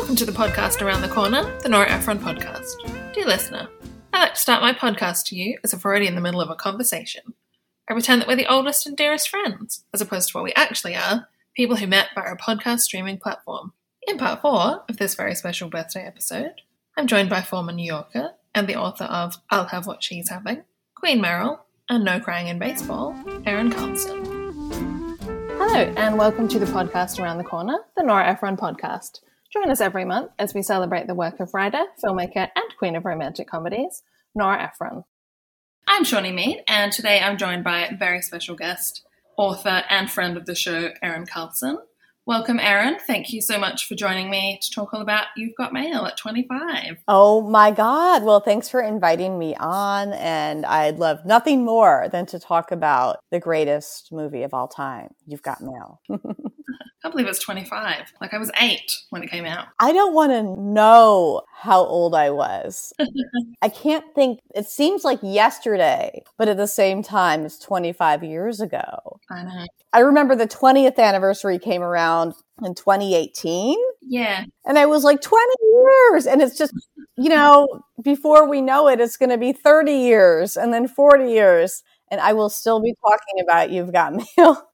Welcome to the podcast Around the Corner, the Nora Ephron podcast. Dear listener, I like to start my podcast to you as if we're already in the middle of a conversation. I pretend that we're the oldest and dearest friends, as opposed to what we actually are, people who met via a podcast streaming platform. In part 4 of this very special birthday episode, I'm joined by former New Yorker and the author of I'll Have What She's Having, Queen Meryl, and No Crying in Baseball, Erin Carlson. Hello, and welcome to the podcast Around the Corner, the Nora Ephron podcast. Join us every month as we celebrate the work of writer, filmmaker, and queen of romantic comedies, Nora Ephron. I'm Shawnee Mead, and today I'm joined by a very special guest, author and friend of the show, Erin Carlson. Welcome, Erin. Thank you so much for joining me to talk all about You've Got Mail at 25. Oh my God. Well, thanks for inviting me on. And I'd love nothing more than to talk about the greatest movie of all time, You've Got Mail. I can't believe it's 25. Like, I was 8 when it came out. I don't want to know how old I was. I can't think. It seems like yesterday, but at the same time, it's 25 years ago. I know. I remember the 20th anniversary came around in 2018. Yeah. And I was like, 20 years. And it's just, before we know it, it's going to be 30 years and then 40 years. And I will still be talking about You've Got Mail.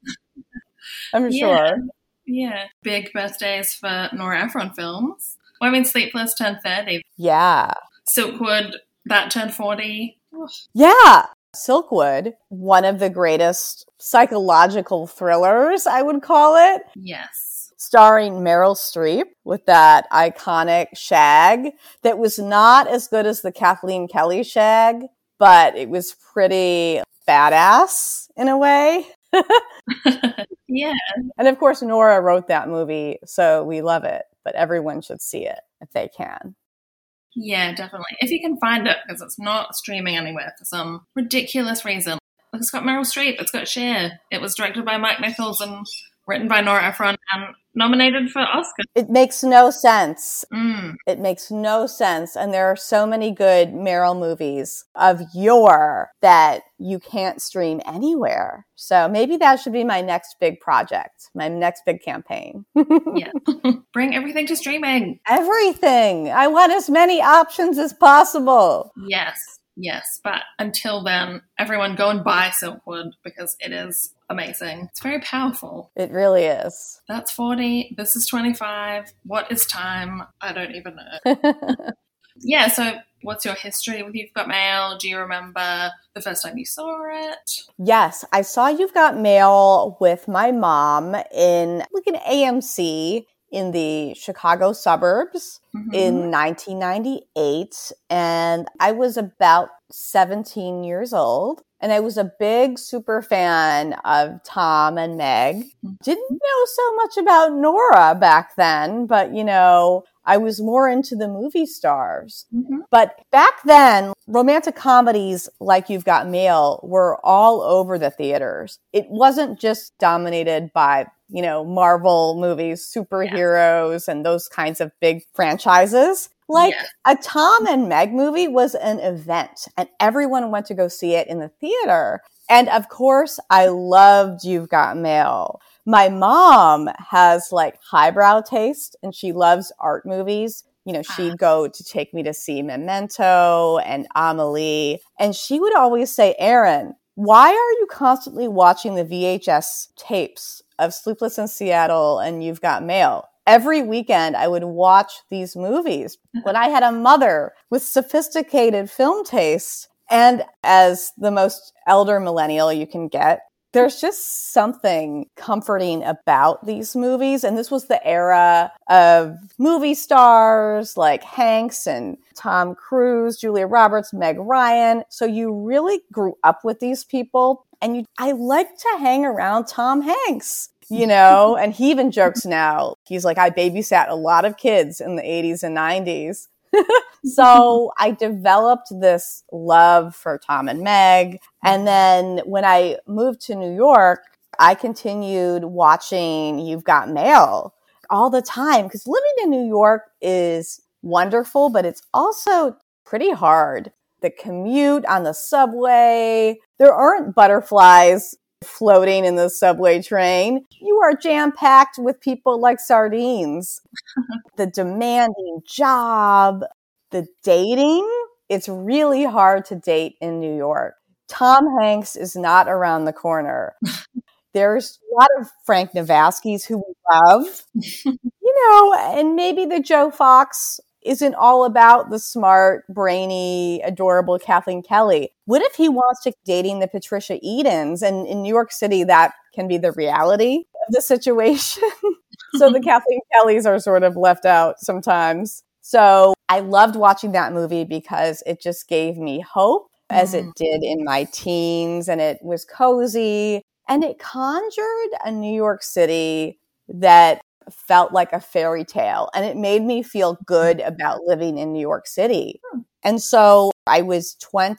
I'm sure. Yeah. Big birthdays for Nora Ephron films. Well, I mean, Sleepless turned 30. Yeah. Silkwood, that turned 40. Yeah. Silkwood, one of the greatest psychological thrillers, I would call it. Yes. Starring Meryl Streep with that iconic shag that was not as good as the Kathleen Kelly shag, but it was pretty badass in a way. Yeah. And of course, Nora wrote that movie, so we love it, but everyone should see it if they can. Yeah, definitely. If you can find it, because it's not streaming anywhere for some ridiculous reason. Like, it's got Meryl Streep, it's got Cher. It was directed by Mike Nichols and written by Nora Ephron and nominated for Oscar. It makes no sense. It makes no sense. And there are so many good Meryl movies of yore that you can't stream anywhere. So maybe that should be my next big project, my next big campaign. Yeah. Bring everything to streaming. Everything. I want as many options as possible. Yes. But until then, everyone go and buy Silkwood because it is amazing. It's very powerful. It really is. That's 40. This is 25. What is time? I don't even know. Yeah, so what's your history with You've Got Mail? Do you remember the first time you saw it? Yes, I saw You've Got Mail with my mom in like an AMC in the Chicago suburbs in 1998. And I was about 17 years old. And I was a big super fan of Tom and Meg. Didn't know so much about Nora back then, but, I was more into the movie stars. But back then, romantic comedies like You've Got Mail were all over the theaters. It wasn't just dominated by, Marvel movies, superheroes, and those kinds of big franchises. A Tom and Meg movie was an event, and everyone went to go see it in the theater. And of course, I loved You've Got Mail. My mom has highbrow taste, and she loves art movies. She'd go to take me to see Memento and Amelie. And she would always say, Erin, why are you constantly watching the VHS tapes of Sleepless in Seattle and You've Got Mail? Every weekend, I would watch these movies when I had a mother with sophisticated film taste. And as the most elder millennial you can get, there's just something comforting about these movies. And this was the era of movie stars like Hanks and Tom Cruise, Julia Roberts, Meg Ryan. So you really grew up with these people. And I like to hang around Tom Hanks. And he even jokes now. He's like, I babysat a lot of kids in the 80s and 90s. So I developed this love for Tom and Meg. And then when I moved to New York, I continued watching You've Got Mail all the time because living in New York is wonderful, but it's also pretty hard. The commute on the subway, there aren't butterflies floating in the subway train. You are jam-packed with people like sardines. The demanding job, the dating, it's really hard to date in New York. Tom Hanks is not around the corner. There's a lot of Frank Navaskis who we love, and maybe the Joe Fox isn't all about the smart, brainy, adorable Kathleen Kelly. What if he wants to dating the Patricia Edens? And in New York City, that can be the reality of the situation. So the Kathleen Kellys are sort of left out sometimes. So I loved watching that movie because it just gave me hope, as it did in my teens, and it was cozy, and it conjured a New York City that felt like a fairy tale, and it made me feel good about living in New York City. And so I was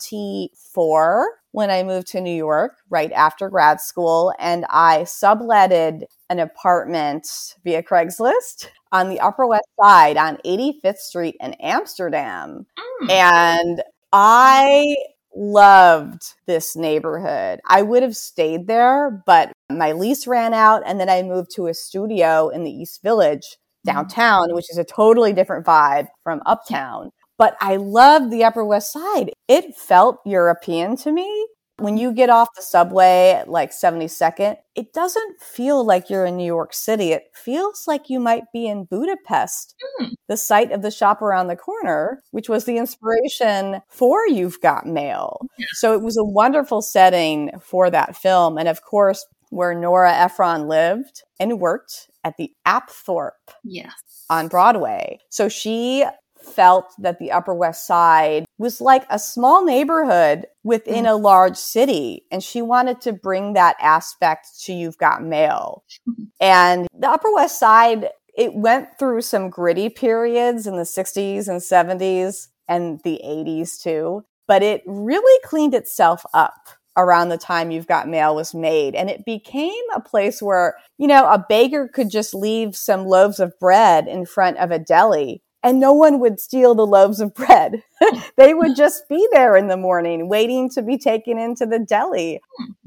24 when I moved to New York right after grad school, and I subletted an apartment via Craigslist on the Upper West Side on 85th Street in Amsterdam. And I loved this neighborhood. I would have stayed there, but my lease ran out, and then I moved to a studio in the East Village downtown, which is a totally different vibe from uptown. But I loved the Upper West Side. It felt European to me. When you get off the subway at like 72nd, it doesn't feel like you're in New York City. It feels like you might be in Budapest, the site of the shop around the corner, which was the inspiration for You've Got Mail. So it was a wonderful setting for that film. And of course, where Nora Ephron lived and worked at the Apthorpe on Broadway. So she felt that the Upper West Side was like a small neighborhood within a large city. And she wanted to bring that aspect to You've Got Mail. And the Upper West Side, it went through some gritty periods in the 60s and 70s and the 80s too. But it really cleaned itself up around the time You've Got Mail was made. And it became a place where, a baker could just leave some loaves of bread in front of a deli and no one would steal the loaves of bread. They would just be there in the morning waiting to be taken into the deli.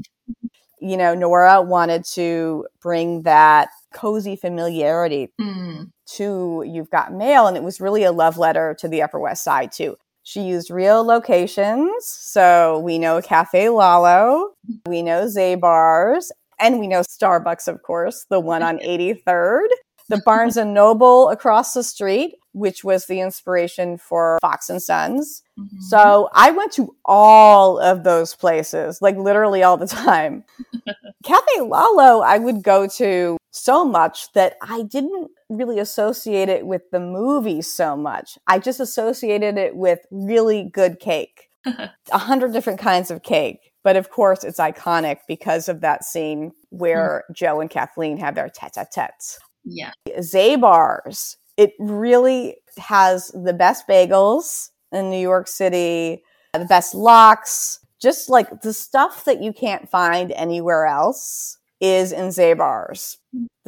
Nora wanted to bring that cozy familiarity to You've Got Mail. And it was really a love letter to the Upper West Side too. She used real locations. So we know Cafe Lalo, we know Zabar's, and we know Starbucks, of course, the one on 83rd, the Barnes and Noble across the street, which was the inspiration for Fox and Sons. So I went to all of those places, like literally all the time. Cafe Lalo, I would go to so much that I didn't really associate it with the movie so much. I just associated it with really good cake. 100 different kinds of cake. But of course, it's iconic because of that scene where Joe and Kathleen have their tete-a-tetes. Yeah. Zabar's. It really has the best bagels in New York City, the best lox, just like the stuff that you can't find anywhere else is in Zabar's. The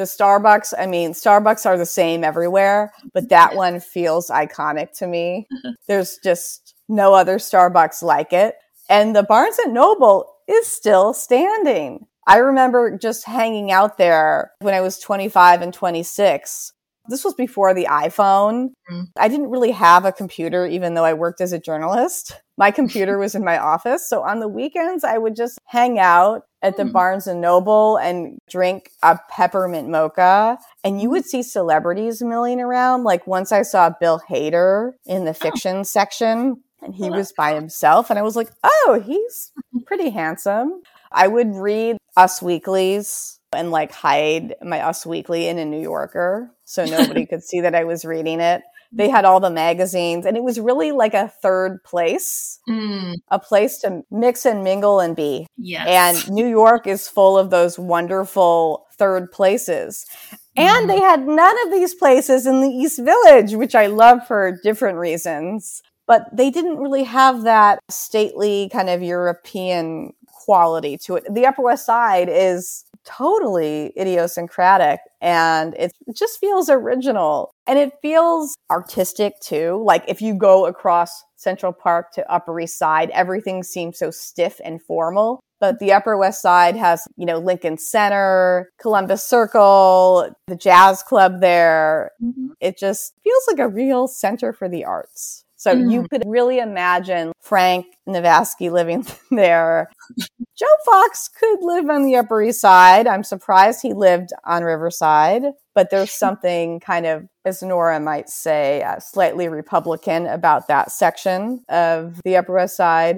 Starbucks are the same everywhere, but that one feels iconic to me. There's just no other Starbucks like it. And the Barnes & Noble is still standing. I remember just hanging out there when I was 25 and 26. This was before the iPhone. I didn't really have a computer, even though I worked as a journalist. My computer was in my office. So on the weekends, I would just hang out at the Barnes & Noble and drink a peppermint mocha. And you would see celebrities milling around. Like once I saw Bill Hader in the fiction section, and he was by himself. And I was like, oh, he's pretty handsome. I would read Us Weeklies and like hide my Us Weekly in a New Yorker so nobody could see that I was reading it. They had all the magazines, and it was really like a third place, a place to mix and mingle and be. Yes. And New York is full of those wonderful third places. And they had none of these places in the East Village, which I love for different reasons. But they didn't really have that stately kind of European quality to it. The Upper West Side is totally idiosyncratic, and it just feels original. And it feels artistic too. Like if you go across Central Park to Upper East Side, everything seems so stiff and formal. But the Upper West Side has, Lincoln Center, Columbus Circle, the jazz club there. Mm-hmm. It just feels like a real center for the arts. So you could really imagine Frank Navasky living there. Joe Fox could live on the Upper East Side. I'm surprised he lived on Riverside. But there's something kind of, as Nora might say, slightly Republican about that section of the Upper West Side.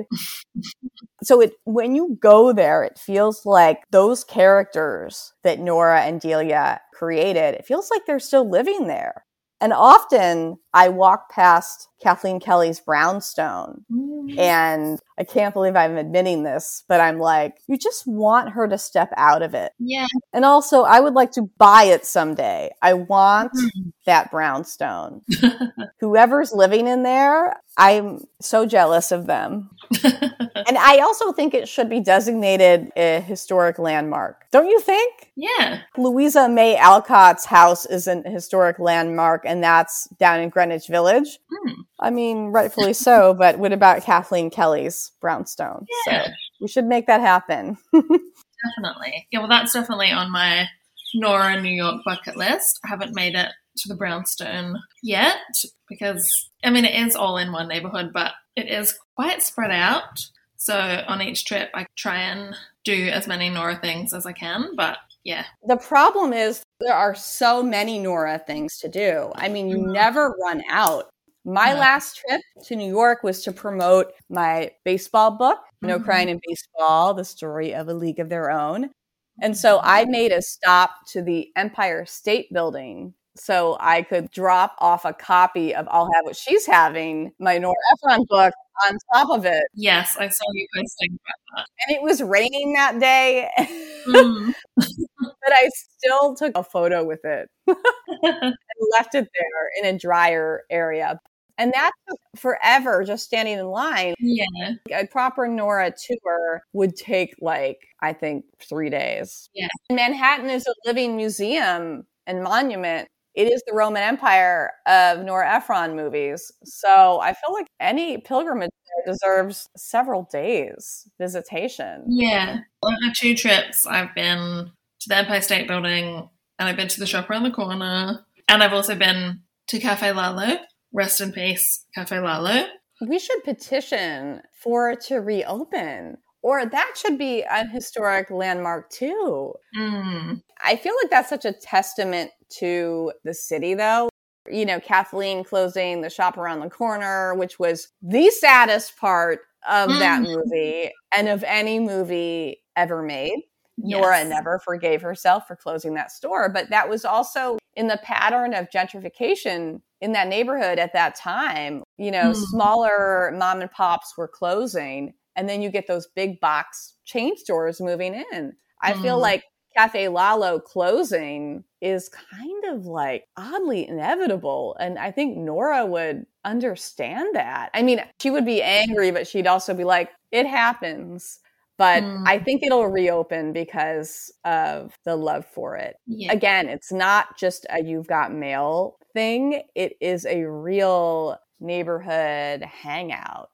So when you go there, it feels like those characters that Nora and Delia created, it feels like they're still living there. And often I walk past Kathleen Kelly's brownstone and I can't believe I'm admitting this, but I'm like, you just want her to step out of it. Yeah. And also I would like to buy it someday. I want that brownstone. Whoever's living in there, I'm so jealous of them. And I also think it should be designated a historic landmark. Don't you think? Yeah. Louisa May Alcott's house is a historic landmark, and that's down in Greenwich Village. I mean, rightfully so, but what about Kathleen Kelly's brownstone? Yeah. So we should make that happen. Definitely. Yeah, well, that's definitely on my Nora New York bucket list. I haven't made it to the brownstone yet because, I mean, it is all in one neighborhood, but it is quite spread out. So on each trip, I try and do as many Nora things as I can, but yeah. The problem is there are so many Nora things to do. I mean, you never run out. My last trip to New York was to promote my baseball book, No Crying in Baseball, the story of a league of their own. And so I made a stop to the Empire State Building so I could drop off a copy of I'll Have What She's Having, my Nora Ephron book, on top of it. Yes, I saw you posting about that. And it was raining that day. But I still took a photo with it and left it there in a drier area. And that took forever just standing in line. Yeah. A proper Nora tour would take I think 3 days. Yeah. Manhattan is a living museum and monument. It is the Roman Empire of Nora Ephron movies. So I feel like any pilgrimage there deserves several days visitation. Yeah. On my 2 trips, I've been to the Empire State Building and I've been to the shop around the corner. And I've also been to Cafe Lalo. Rest in peace, Cafe Lalo. We should petition for it to reopen. Or that should be a historic landmark too. I feel like that's such a testament to the city though. You know, Kathleen closing the shop around the corner, which was the saddest part of that movie and of any movie ever made. Yes. Nora never forgave herself for closing that store, but that was also in the pattern of gentrification in that neighborhood at that time. You know, smaller mom and pops were closing, and then you get those big box chain stores moving in. I feel like Cafe Lalo closing is kind of oddly inevitable. And I think Nora would understand that. I mean, she would be angry, but she'd also be like, it happens. But I think it'll reopen because of the love for it. Yeah. Again, it's not just a You've Got Mail thing. It is a real neighborhood hangout.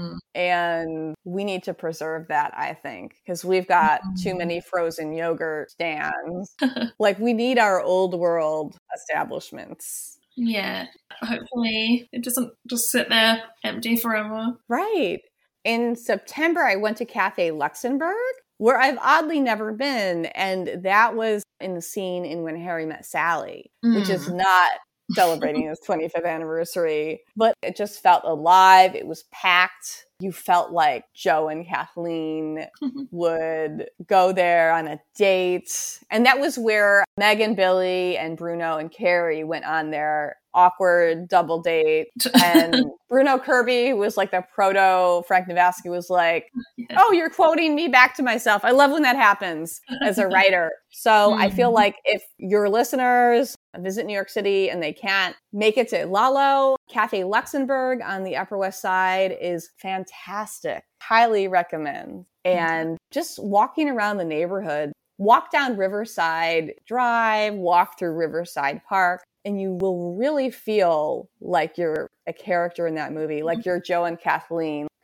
And we need to preserve that, I think, because we've got too many frozen yogurt stands. We need our old world establishments. Yeah. Hopefully it doesn't just sit there empty forever. Right. In September, I went to Cafe Luxembourg, where I've oddly never been. And that was in the scene in When Harry Met Sally, which is not celebrating its 25th anniversary. But it just felt alive. It was packed. You felt like Joe and Kathleen would go there on a date. And that was where Meg and Billy and Bruno and Carrie went on their awkward double date. And Bruno Kirby, who was the proto Frank Navasky, was like, oh, you're quoting me back to myself. I love when that happens as a writer. So I feel like if your listeners visit New York City and they can't make it to Lalo, Cafe Luxembourg on the Upper West Side is fantastic. Highly recommend. And just walking around the neighborhood, walk down Riverside Drive, walk through Riverside Park, and you will really feel like you're a character in that movie, like you're Joe and Kathleen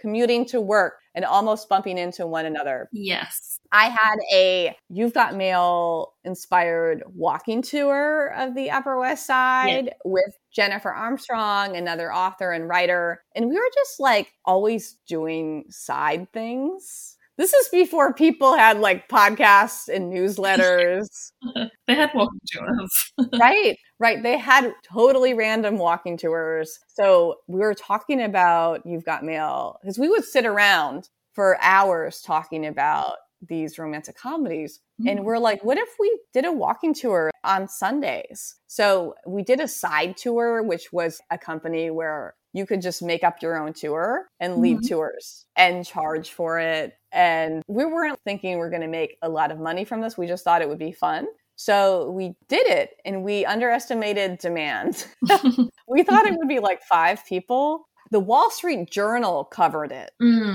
commuting to work and almost bumping into one another. Yes. I had a You've Got Mail inspired walking tour of the Upper West Side with Jennifer Armstrong, another author and writer. And we were just like always doing side things. This is before people had like podcasts and newsletters. They had walking tours. Right. They had totally random walking tours. So we were talking about You've Got Mail because we would sit around for hours talking about these romantic comedies. And we're like, what if we did a walking tour on Sundays? So we did a side tour, which was a company where you could just make up your own tour and lead tours and charge for it. And we weren't thinking we're going to make a lot of money from this. We just thought it would be fun. So we did it and we underestimated demand. We thought it would be like 5 people. The Wall Street Journal covered it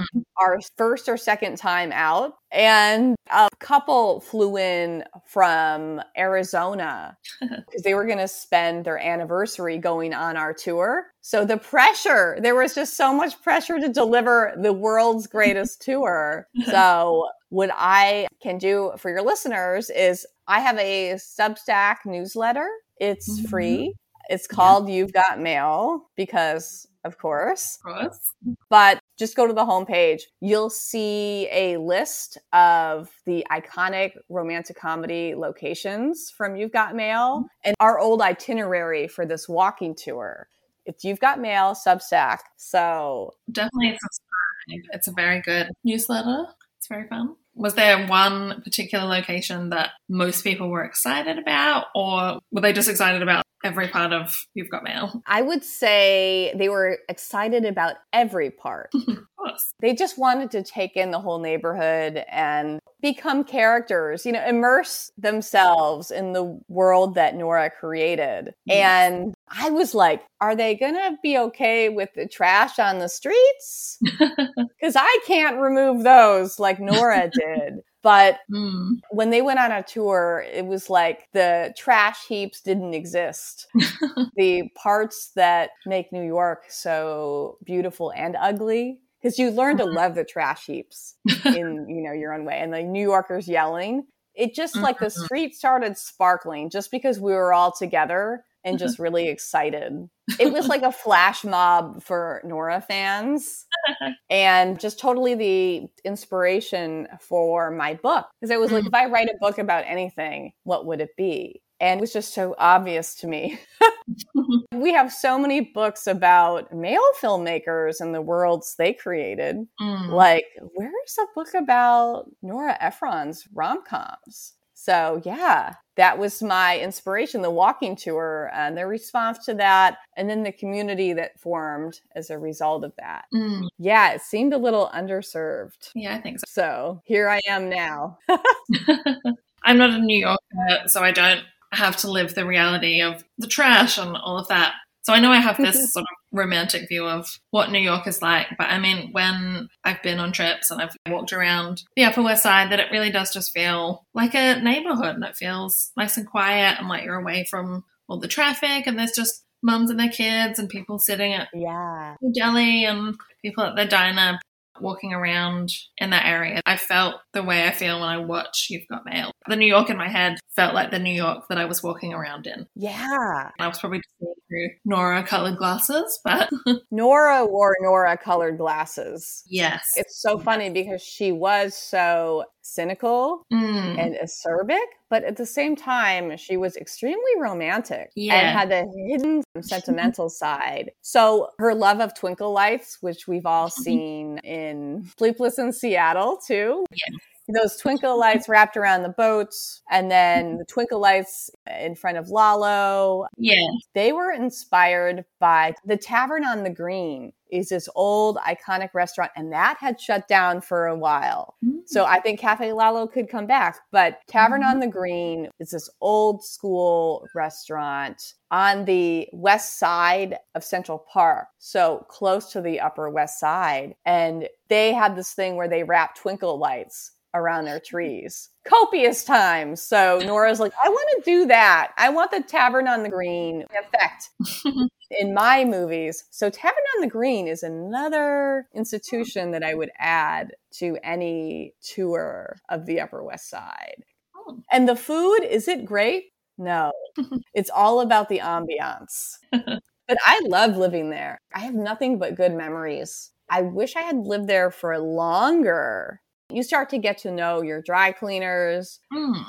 our first or second time out. And a couple flew in from Arizona because they were going to spend their anniversary going on our tour. So the pressure, there was just so much pressure to deliver the world's greatest tour. So what I can do for your listeners is I have a Substack newsletter. It's free. It's called You've Got Mail because, of course. But just go to the homepage. You'll see a list of the iconic romantic comedy locations from You've Got Mail and our old itinerary for this walking tour. It's You've Got Mail, Substack. So definitely subscribe. It's a very good newsletter. It's very fun. Was there one particular location that most people were excited about, or were they just excited about every part of You've Got Mail? I would say they were excited about every part. Of course. They just wanted to take in the whole neighborhood and become characters, immerse themselves in the world that Nora created. Yes. And I was like, are they going to be okay with the trash on the streets? Because I can't remove those like Nora did. But when they went on a tour, it was like the trash heaps didn't exist. The parts that make New York so beautiful and ugly, because you learn to love the trash heaps in, your own way. And the New Yorkers yelling, it just like the street started sparkling just because we were all together and just really excited. It was like a flash mob for Nora fans and just totally the inspiration for my book. Because I was like, if I write a book about anything, what would it be? And it was just so obvious to me. We have so many books about male filmmakers and the worlds they created. Like, where's a book about Nora Ephron's rom-coms? So yeah, that was my inspiration, the walking tour and the response to that. And then the community that formed as a result of that. Yeah, it seemed a little underserved. Yeah, I think so. So here I am now. I'm not a New Yorker, so I don't have to live the reality of the trash and all of that. So I know I have this sort of romantic view of what New York is like. But I mean, when I've been on trips and I've walked around the Upper West Side, that it really does just feel like a neighborhood, and it feels nice and quiet and like you're away from all the traffic, and there's just mums and their kids and people sitting at the deli and people at the diner walking around in that area. I felt the way I feel when I watch You've Got Mail. The New York in my head felt like the New York that I was walking around in. Yeah. I was probably just seeing through Nora-colored glasses, but... Nora wore Nora-colored glasses. Yes. It's so funny because she was so cynical and acerbic, but at the same time, she was extremely romantic and had a hidden sentimental side. So her love of twinkle lights, which we've all seen in Sleepless in Seattle too. Yeah. Those twinkle lights wrapped around the boats, and then the twinkle lights in front of Lalo. Yeah. They were inspired by the Tavern on the Green. Is this old iconic restaurant, and that had shut down for a while. So I think Cafe Lalo could come back, but Tavern on the Green is this old school restaurant on the west side of Central Park, so close to the Upper West Side. And they had this thing where they wrapped twinkle lights around their trees. Copious times. So Nora's like, I want to do that. I want the Tavern on the Green effect in my movies. So Tavern on the Green is another institution that I would add to any tour of the Upper West Side. And the food, is it great? No. It's all about the ambiance. But I love living there. I have nothing but good memories. I wish I had lived there for longer. You start to get to know your dry cleaners,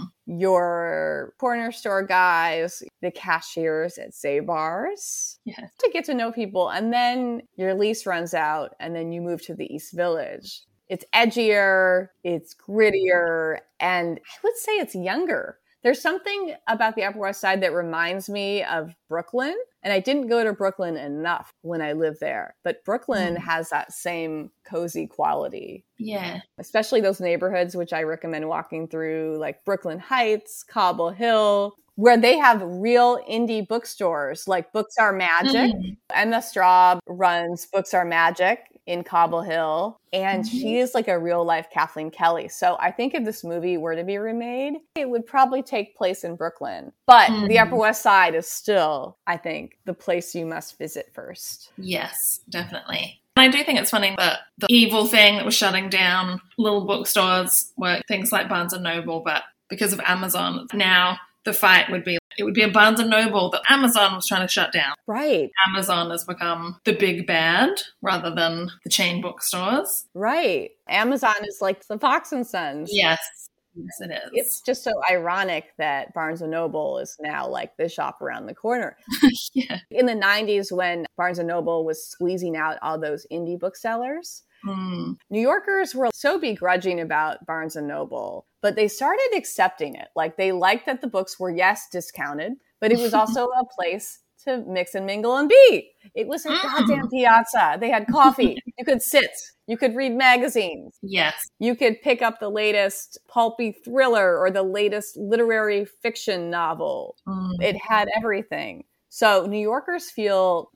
your corner store guys, the cashiers at Zabar's. Yes. To get to know people. And then your lease runs out and then you move to the East Village. It's edgier, it's grittier, and I would say it's younger. There's something about the Upper West Side that reminds me of Brooklyn. And I didn't go to Brooklyn enough when I lived there. But Brooklyn has that same cozy quality. Yeah. Especially those neighborhoods, which I recommend walking through, like Brooklyn Heights, Cobble Hill, where they have real indie bookstores, like Books Are Magic. Emma Straub runs Books Are Magic in Cobble Hill, and she is like a real life Kathleen Kelly. So I think if this movie were to be remade, it would probably take place in Brooklyn. But the Upper West Side is still, I think, the place you must visit first. Yes, definitely. And I do think it's funny that the evil thing that was shutting down little bookstores were things like Barnes & Noble, but because of Amazon, now the fight would be, it would be a Barnes & Noble that Amazon was trying to shut down. Right. Amazon has become the big bad rather than the chain bookstores. Right. Amazon is like the Fox & Sons. Yes. Yes, it is. It's just so ironic that Barnes & Noble is now like the shop around the corner. Yeah. In the 90s, when Barnes & Noble was squeezing out all those indie booksellers, New Yorkers were so begrudging about Barnes & Noble, but they started accepting it. Like they liked that the books were, yes, discounted, but it was also a place to mix and mingle and be. It was a goddamn piazza. They had coffee. You could sit. You could read magazines. Yes. You could pick up the latest pulpy thriller or the latest literary fiction novel. It had everything. So New Yorkers feel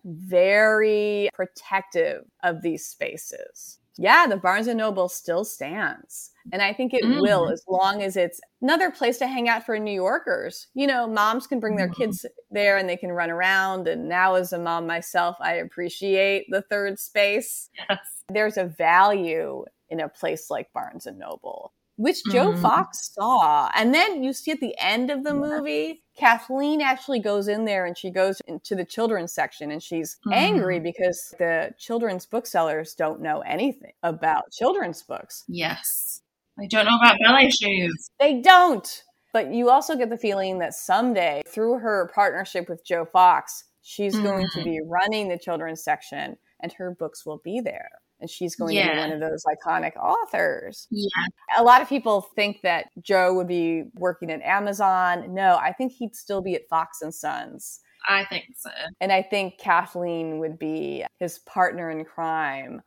very protective of these spaces. Yeah, the Barnes & Noble still stands. And I think it will, as long as it's another place to hang out for New Yorkers. You know, moms can bring their kids there and they can run around. And now as a mom myself, I appreciate the third space. Yes. There's a value in a place like Barnes & Noble, which Joe Fox saw. And then you see at the end of the movie, Kathleen actually goes in there and she goes into the children's section and she's angry because the children's booksellers don't know anything about children's books. Yes. They don't know about ballet shoes. They don't. But you also get the feeling that someday, through her partnership with Joe Fox, she's going to be running the children's section and her books will be there. And she's going to be one of those iconic authors. Yeah. A lot of people think that Joe would be working at Amazon. No, I think he'd still be at Fox & Sons. I think so. And I think Kathleen would be his partner in crime.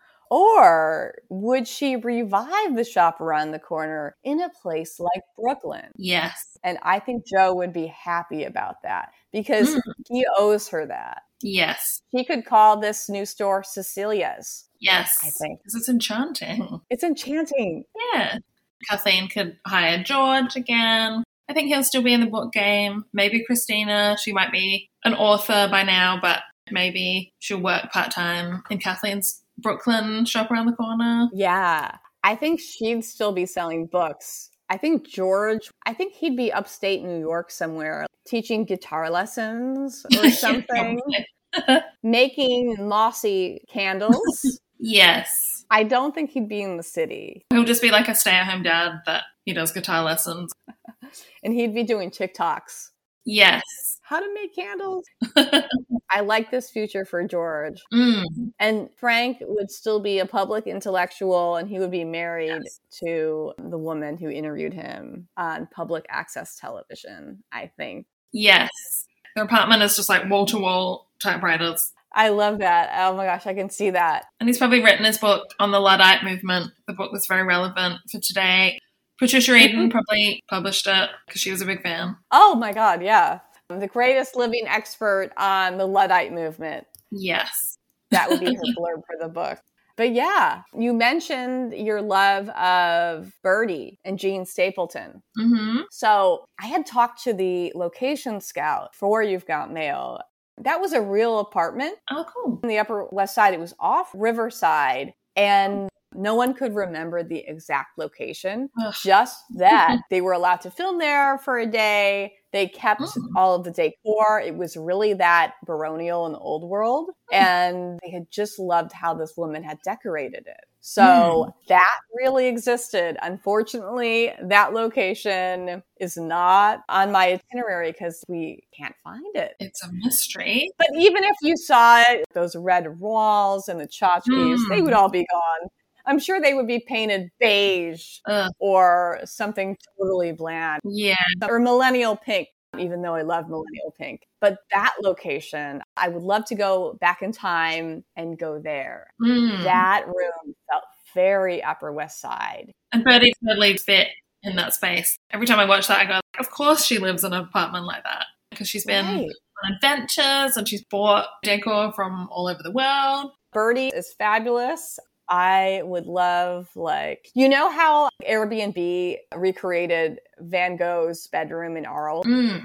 Or would she revive the shop around the corner in a place like Brooklyn? Yes. And I think Joe would be happy about that because he owes her that. Yes. He could call this new store Cecilia's. Yes. I think. Because it's enchanting. It's enchanting. Yeah. Kathleen could hire George again. I think he'll still be in the book game. Maybe Christina, she might be an author by now, but maybe she'll work part-time in Kathleen's Brooklyn shop around the corner. Yeah. I think she'd still be selling books. I think George, he'd be upstate New York somewhere teaching guitar lessons or something. Making mossy candles. Yes. I don't think he'd be in the city. He'll just be like a stay-at-home dad that he does guitar lessons. And he'd be doing TikToks. Yes. How to make candles. I like this future for George. And Frank would still be a public intellectual and he would be married to the woman who interviewed him on public access television, I think. Yes. Their apartment is just like wall-to-wall typewriters. I love that. Oh my gosh, I can see that. And he's probably written his book on the Luddite movement, the book that's very relevant for today. Patricia Eden probably published it because she was a big fan. Oh my God, yeah. The greatest living expert on the Luddite movement. Yes. That would be her blurb for the book. But yeah, you mentioned your love of Birdie and Jean Stapleton. Mm-hmm. So I had talked to the location scout for You've Got Mail. That was a real apartment Oh, cool. on the Upper West Side. It was off Riverside, and no one could remember the exact location. Ugh. Just that they were allowed to film there for a day. They kept all of the decor. It was really that baronial in the old world. And they had just loved how this woman had decorated it. So that really existed. Unfortunately, that location is not on my itinerary because we can't find it. It's a mystery. But even if you saw it, those red walls and the tchotchkes, they would all be gone. I'm sure they would be painted beige or something totally bland. Yeah. Or millennial pink, even though I love millennial pink. But that location, I would love to go back in time and go there. That room felt very Upper West Side. And Birdie totally fit in that space. Every time I watch that, I go, of course she lives in an apartment like that. Because she's been on adventures and she's bought decor from all over the world. Birdie is fabulous. I would love, you know how Airbnb recreated Van Gogh's bedroom in Arles?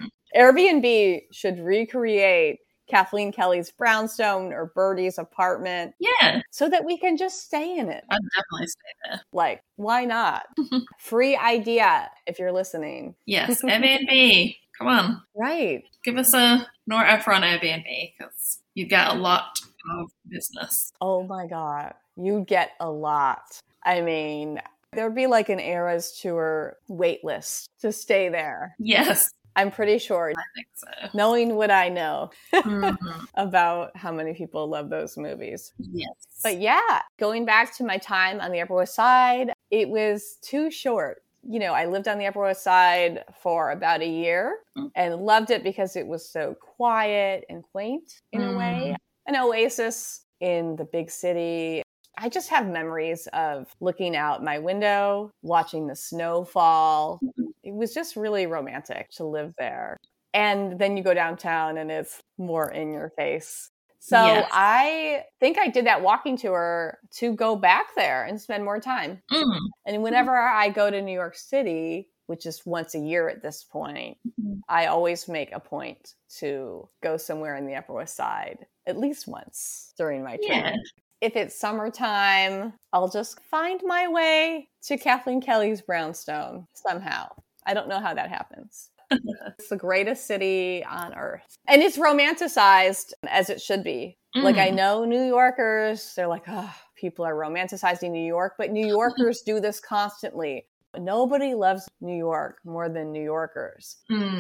Airbnb should recreate Kathleen Kelly's brownstone or Birdie's apartment. Yeah. So that we can just stay in it. I'd definitely stay there. Why not? Free idea if you're listening. Yes, Airbnb. Come on. Right. Give us a Nora Ephron Airbnb because you get a lot of business. Oh my God. You'd get a lot. I mean, there'd be like an Eras Tour wait list to stay there. Yes. I'm pretty sure. I think so. Knowing what I know about how many people love those movies. Yes. But yeah, going back to my time on the Upper West Side, it was too short. You know, I lived on the Upper West Side for about a year and loved it because it was so quiet and quaint in a way. An oasis in the big city. I just have memories of looking out my window, watching the snow fall. It was just really romantic to live there. And then you go downtown and it's more in your face. So I think I did that walking tour to go back there and spend more time. And whenever I go to New York City, which is once a year at this point, I always make a point to go somewhere in the Upper West Side at least once during my trip. If it's summertime, I'll just find my way to Kathleen Kelly's brownstone somehow. I don't know how that happens. It's the greatest city on earth. And it's romanticized as it should be. Like, I know New Yorkers, they're like, oh, people are romanticizing New York, but New Yorkers do this constantly. Nobody loves New York more than New Yorkers.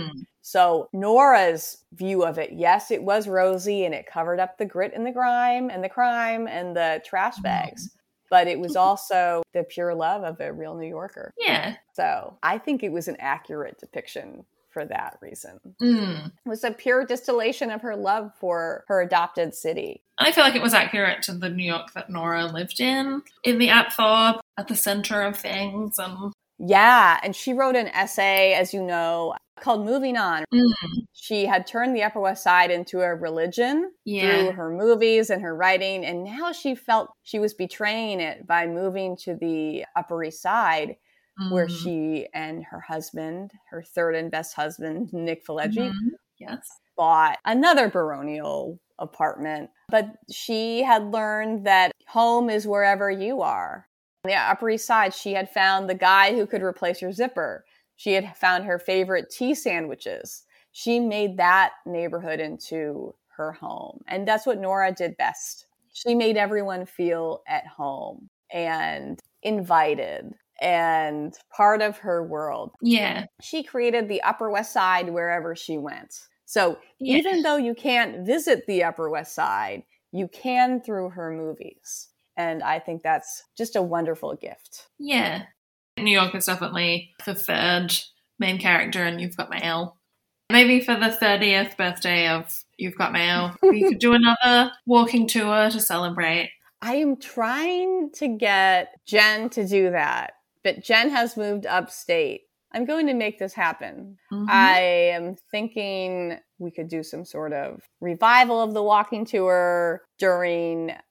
So Nora's view of it, yes, it was rosy and it covered up the grit and the grime and the crime and the trash bags. But it was also the pure love of a real New Yorker. Yeah. So I think it was an accurate depiction for that reason. It was a pure distillation of her love for her adopted city. I feel like it was accurate to the New York that Nora lived in the Apthorpe, at the center of things. Yeah, and she wrote an essay, as you know, called Moving On. She had turned the Upper West Side into a religion through her movies and her writing, and now she felt she was betraying it by moving to the Upper East Side, where she and her husband, her third and best husband, Nick Fileggi, bought another baronial apartment. But she had learned that home is wherever you are. On the Upper East Side, she had found the guy who could replace her zipper. She had found her favorite tea sandwiches. She made that neighborhood into her home. And that's what Nora did best. She made everyone feel at home and invited and part of her world. Yeah. She created the Upper West Side wherever she went. So even though you can't visit the Upper West Side, you can through her movies. And I think that's just a wonderful gift. Yeah. New York is definitely the third main character in You've Got Mail. Maybe for the 30th birthday of You've Got Mail, we could do another walking tour to celebrate. I am trying to get Jen to do that, but Jen has moved upstate. I'm going to make this happen. I am thinking we could do some sort of revival of the walking tour during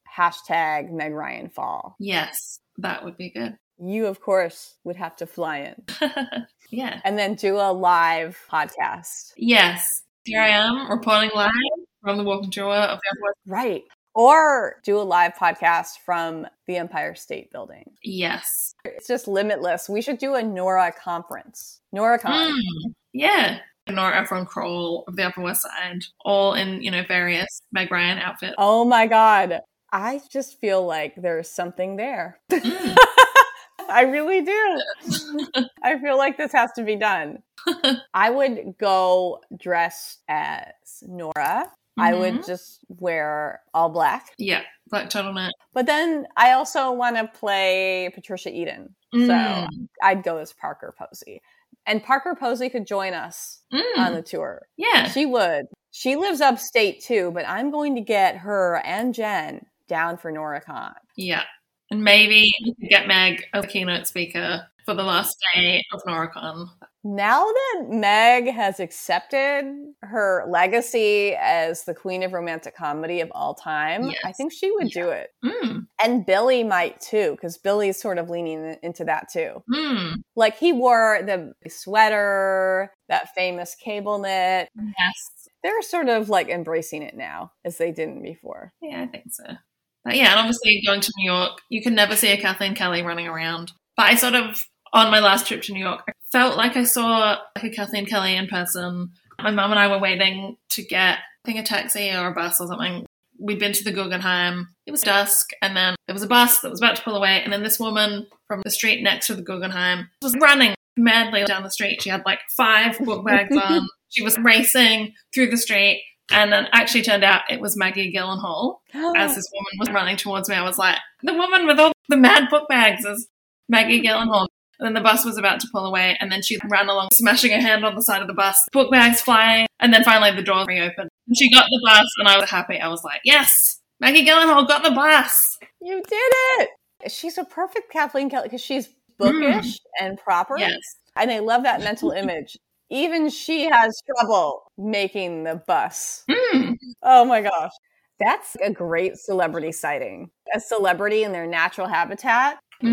Hashtag Meg Ryan fall. Yes, that would be good. You, of course, would have to fly in. Yeah. And then do a live podcast. Yes. Here I am reporting live from the walking tour of the Empire. Right. Or do a live podcast from the Empire State Building. Yes. It's just limitless. We should do a Nora conference. NoraCon. Yeah. Nora Ephron Kroll of the Upper West Side, all in, various Meg Ryan outfits. Oh my God. I just feel like there's something there. I really do. I feel like this has to be done. I would go dressed as Nora. I would just wear all black. Yeah, black turtleneck. But then I also want to play Patricia Eden. So I'd go as Parker Posey. And Parker Posey could join us on the tour. Yeah. She would. She lives upstate too, but I'm going to get her and Jen down for NoraCon. Yeah. And maybe we could get Meg as a keynote speaker for the last day of NoraCon. Now that Meg has accepted her legacy as the queen of romantic comedy of all time, I think she would do it. And Billy might too, because Billy's sort of leaning into that too. Like he wore the sweater, that famous cable knit. Yes. They're sort of like embracing it now as they didn't before. Yeah, I think so. But yeah, and obviously going to New York, you can never see a Kathleen Kelly running around. But I sort of, on my last trip to New York, I felt like I saw like a Kathleen Kelly in person. My mum and I were waiting to get, I think, a taxi or a bus or something. We'd been to the Guggenheim. It was dusk, and then there was a bus that was about to pull away, and then this woman from the street next to the Guggenheim was running madly down the street. She had like 5 book bags on. She was racing through the street. And then actually turned out it was Maggie Gyllenhaal. As this woman was running towards me, I was like, the woman with all the mad book bags is Maggie Gyllenhaal. And then the bus was about to pull away, and then she ran along, smashing her hand on the side of the bus, book bags flying, and then finally the doors reopened. And she got the bus, and I was happy. I was like, yes, Maggie Gyllenhaal got the bus. You did it. She's a perfect Kathleen Kelly because she's bookish and proper. Yes. And I love that mental image. Even she has trouble making the bus. Oh my gosh. That's a great celebrity sighting. A celebrity in their natural habitat,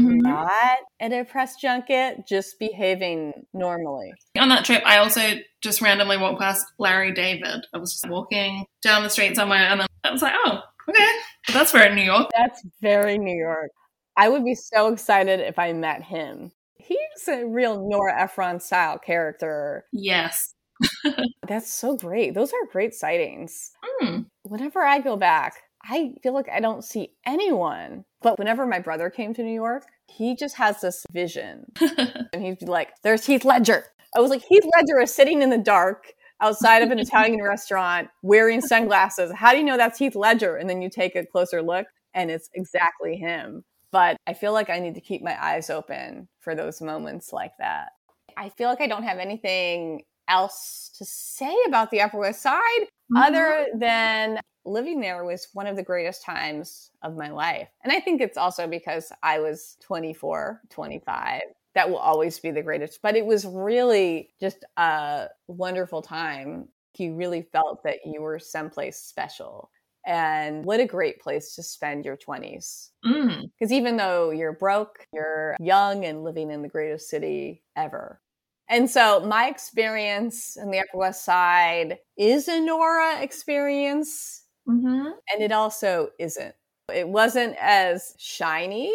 not at a press junket, just behaving normally. On that trip, I also just randomly walked past Larry David. I was just walking down the street somewhere, and then I was like, oh, okay. That's very New York. That's very New York. I would be so excited if I met him. He's a real Nora Ephron style character. Yes. That's so great. Those are great sightings. Whenever I go back, I feel like I don't see anyone. But whenever my brother came to New York, he just has this vision. And he'd be like, there's Heath Ledger. I was like, Heath Ledger is sitting in the dark outside of an Italian restaurant wearing sunglasses. How do you know that's Heath Ledger? And then you take a closer look and it's exactly him. But I feel like I need to keep my eyes open for those moments like that. I feel like I don't have anything else to say about the Upper West Side other than living there was one of the greatest times of my life. And I think it's also because I was 24, 25. That will always be the greatest. But it was really just a wonderful time. You really felt that you were someplace special. And what a great place to spend your 20s. Because even though you're broke, you're young and living in the greatest city ever. And so my experience in the Upper West Side is a Nora experience. And it also isn't. It wasn't as shiny.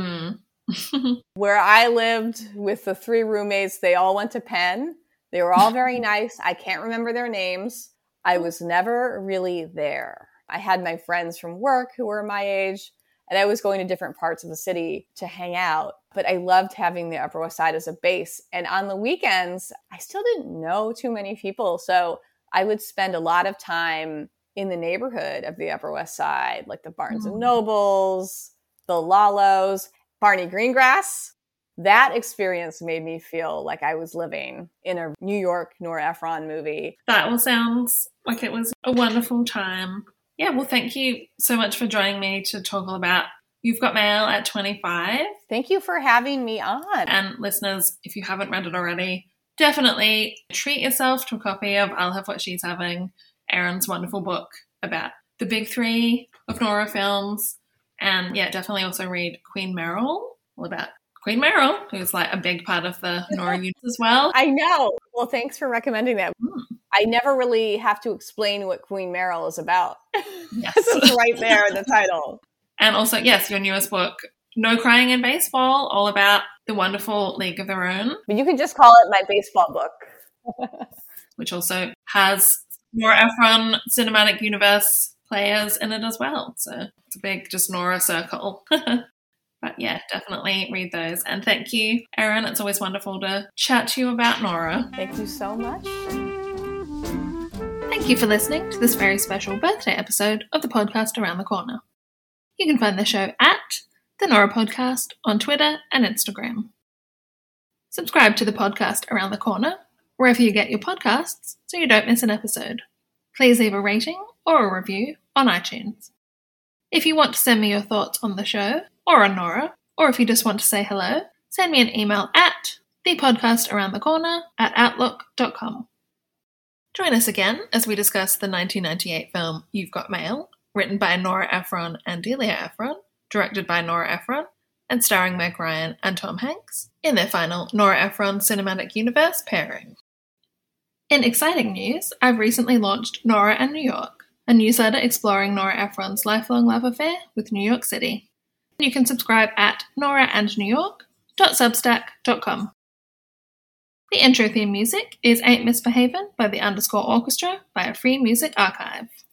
Where I lived with the 3 roommates, they all went to Penn. They were all very nice. I can't remember their names. I was never really there. I had my friends from work who were my age, and I was going to different parts of the city to hang out. But I loved having the Upper West Side as a base. And on the weekends, I still didn't know too many people. So I would spend a lot of time in the neighborhood of the Upper West Side, like the Barnes and Nobles, the Lalos, Barney Greengrass. That experience made me feel like I was living in a New York Nora Ephron movie. That all sounds like it was a wonderful time. Yeah, well, thank you so much for joining me to talk all about You've Got Mail at 25. Thank you for having me on. And listeners, if you haven't read it already, definitely treat yourself to a copy of I'll Have What She's Having, Erin's wonderful book about the big 3 of Nora films. And yeah, definitely also read Queen Meryl, all about Queen Meryl, who's like a big part of the Nora universe as well. I know. Well, thanks for recommending that. I never really have to explain what Queen Meryl is about. Yes. It's right there in the title. And also, yes, your newest book, No Crying in Baseball, all about the wonderful League of Their Own. But you can just call it my baseball book. Which also has Nora Ephron cinematic universe players in it as well. So it's a big just Nora circle. But yeah, definitely read those. And thank you, Erin. It's always wonderful to chat to you about Nora. Thank you so much. Thank you for listening to this very special birthday episode of the podcast Around the Corner. You can find the show at The Nora Podcast on Twitter and Instagram. Subscribe to the podcast Around the Corner wherever you get your podcasts so you don't miss an episode. Please leave a rating or a review on iTunes. If you want to send me your thoughts on the show or on Nora, or if you just want to say hello, send me an email at thepodcastaroundthecorner@outlook.com. Join us again as we discuss the 1998 film You've Got Mail, written by Nora Ephron and Delia Ephron, directed by Nora Ephron, and starring Meg Ryan and Tom Hanks, in their final Nora Ephron Cinematic Universe pairing. In exciting news, I've recently launched Nora and New York, a newsletter exploring Nora Ephron's lifelong love affair with New York City. You can subscribe at noraandnewyork.substack.com. The intro theme music is Ain't Misbehavin' by the Underscore Orchestra via Free Music Archive.